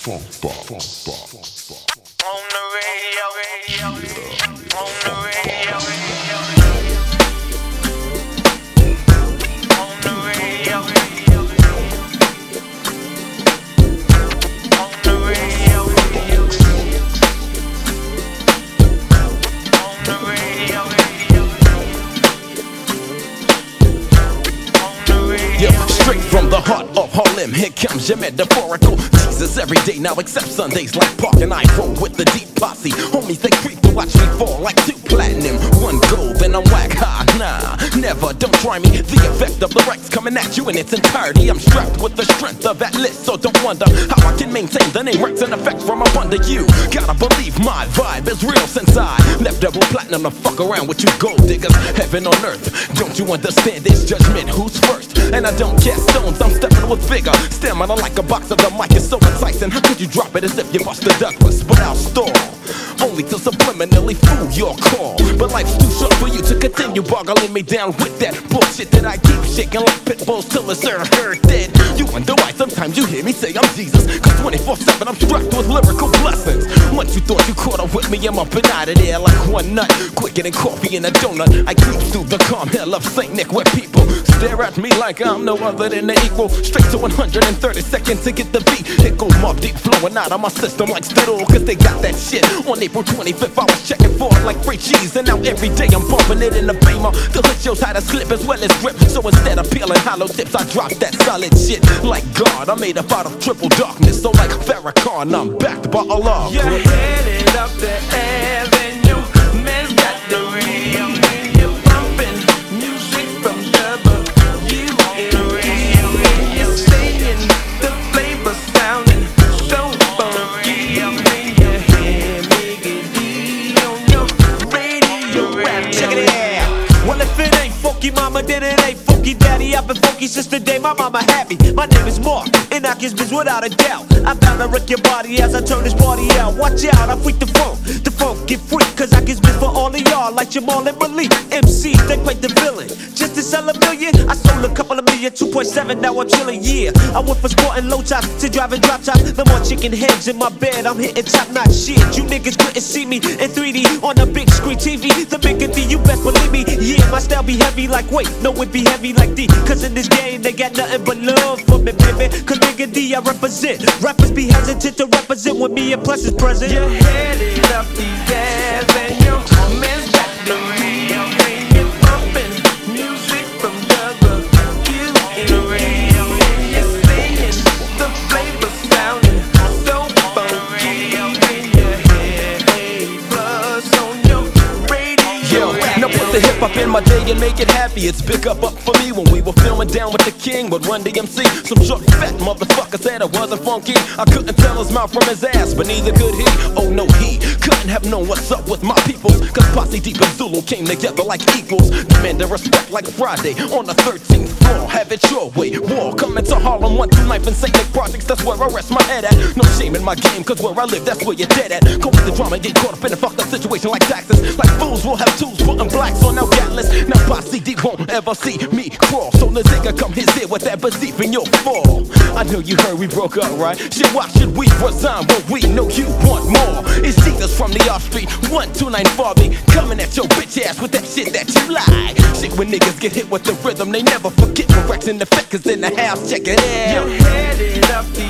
On the radio, on the radio, on the radio, on the radio, on the radio, on the radio. Yeah, straight from the heart of Harlem, here comes your metaphorical Jesus every day now except Sundays like Park and I roll with the deep posse. Homies, they creep to watch me fall like 2 platinum, 1 gold, then I'm whack. Ha, nah, never, don't try me. The effect of the Rex coming at you in its entirety. I'm strapped with the strength of that list, so don't wonder how I can maintain the name Rex in effect from up under you. Gotta believe my vibe is real since I left double platinum to fuck around with you gold diggers. Heaven on earth, don't you understand this judgment? Who's first? And I don't cast stones, I'm stepping with vigor. Stamina like a box of the mic is so enticing. How could you drop it as if you Buster Douglas? But I'll stall, only to subliminally fool your call. But life's too short for you to continue boggling me down with that bullshit that I keep shaking like pit bulls till it's heard dead. You wonder why sometimes you hear me say I'm Jesus, cause 24/7 I'm strapped with lyrical blessings. Once you thought you caught up with me, I'm up and out of there like one nut, quicker than coffee in a donut. I creep through the calm hell of St. Nick where people stare at me like I'm no other than the equal. Straight to 130 seconds to get the beat. It goes mob deep flowing out of my system like Stidle, cause they got that shit. On April 25th I was checking for it like free cheese, and now every day I'm bumping it in the Beamer. The hood shows how to slip as well as grip, so instead of peeling hollow tips I drop that solid shit. Like God, I'm made up out of triple darkness, so like Farrakhan I'm backed by Allah. You're headed up the avenue, man's got the radio, you're pumping music from you in the radio, you're saying the flavor sounding so funky. You hear Miggity on your radio. Check it out. Well, if it ain't funky mama, then it ain't funky daddy. I've been funky since the day my mama had me. My name is Mark, and I kiss bitch without a doubt. I'm bound to wreck your body as I turn this party out. Watch out, I freak the funk get free, cause I kiss bitch for all of y'all like Jamal and Malik. MCs, they play the villain. Just to sell a million, I sold a couple of million, 2.7, now I'm chillin', yeah. I went from sporting low tops to driving drop tops. No more chicken heads in my bed, I'm hitting top notch shit. You niggas couldn't see me in 3D on the big screen TV. The Miggity, you best believe me. Yeah, my style be heavy like weight, no it be heavy like D. Cause in this game they got nothing but love for me, baby. Cause Miggity I represent. Rappers be hesitant to represent when me and Plus is present. You're headed up the avenue, man's got the radio, you're pumping music from you in the radio, you're singing the flavor sounding so funky. You hear A+ on your radio. Yo, now put the hip hop in my day and make it happy. It's big up for me when we were filming Down with the King with Run DMC. Some short fat motherfucker said it wasn't funky. I couldn't tell his mouth from his ass, but neither could he. Oh no, he couldn't have known what's up with my peoples, cause Posse Deep and Zulu came together like equals. Demanding respect like Friday on the 13th floor. Have it your way, war coming to Harlem 129th and St. Nick Projects. That's where I rest my head at. No shame in my game, cause where I live, that's where you're dead at. Go with the drama, get caught up in a fucked up situation like taxes. Like fools will have tools, putting blacks on our gatless. Now Posse Deep won't ever see me crawl, so the nigga come his here with that belief in your fall. I know you heard we broke up, right? Shit, why should we resign when we know you want more? It's Jesus from the off street, 129 Barbie, coming at your bitch ass with that shit that you like. Shit, when niggas get hit with the rhythm, they never forget when Rex in the effect is in the house. Check it out. You're headed up